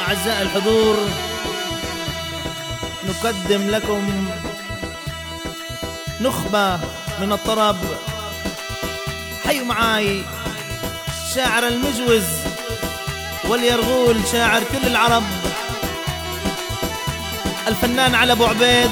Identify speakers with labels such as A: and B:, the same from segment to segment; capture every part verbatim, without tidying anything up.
A: أعزائي الحضور، نقدم لكم نخبة من الطرب. حيوا معاي شاعر المجوز واليرغول، شاعر كل العرب، الفنان علي أبو عبيد.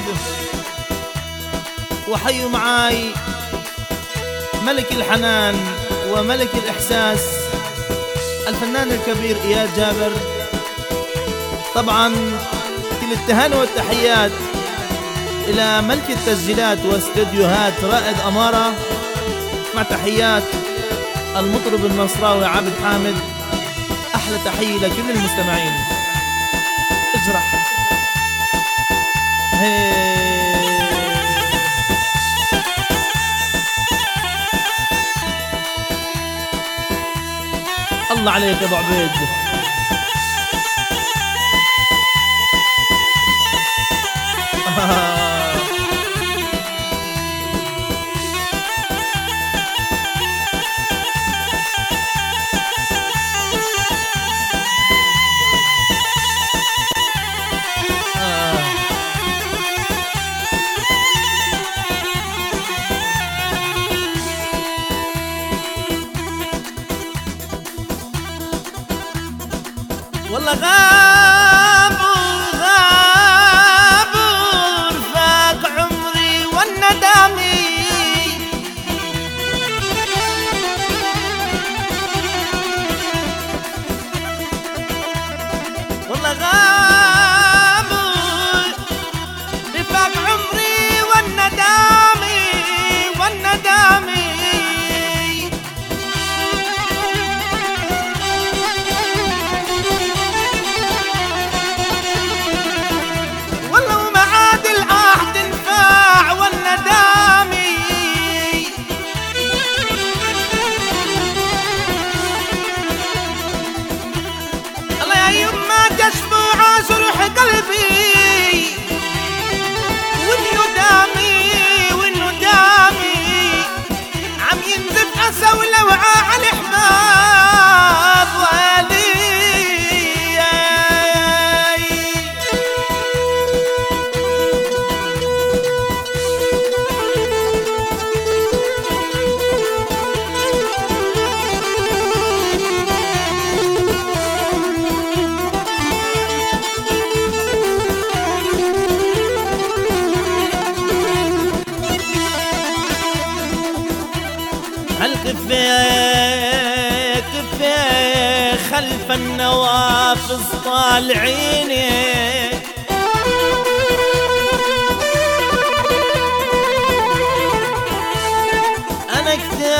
A: وحيوا معاي ملك الحنان وملك الإحساس، الفنان الكبير إياد جابر. طبعا كل التهاني والتحيات إلى ملك التسجيلات واستديوهات رائد أمارة، مع تحيات المطرب النصراوي عابد حامد. أحلى تحية لكل المستمعين. اجرح هي. الله عليك يا ابو عبيد. والله غاب غاب رفاق عمري والندامي، والله غاب رفاق عمري والندامي والندامي. قلبي وانه دامي وانه دامي عم ينزف اسى ولوعة على الحباب والي. كفي كفي خلف النوافذ طالعيني، أنا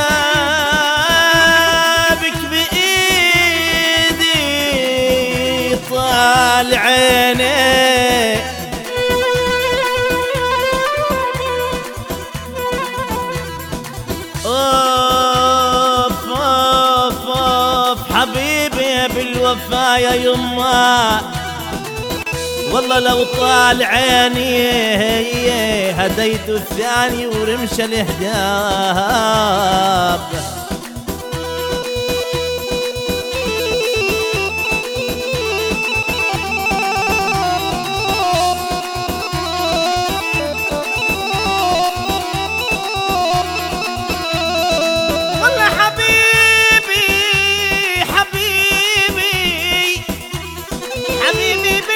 A: كتابك بإيدي طالعيني. حبيبي بالوفا يا يما، والله لو طال عيني هديت الثاني ورمش الإهداب. حبيبي